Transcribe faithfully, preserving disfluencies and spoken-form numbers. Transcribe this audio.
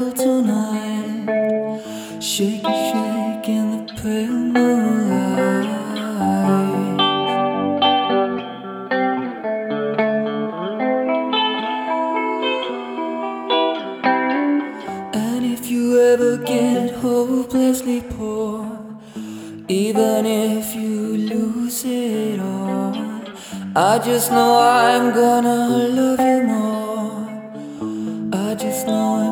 tonight, shaky, shake in the pale moonlight. And if you ever get hopelessly poor, even if you lose it all, I just know I'm gonna love you more. I just know I'm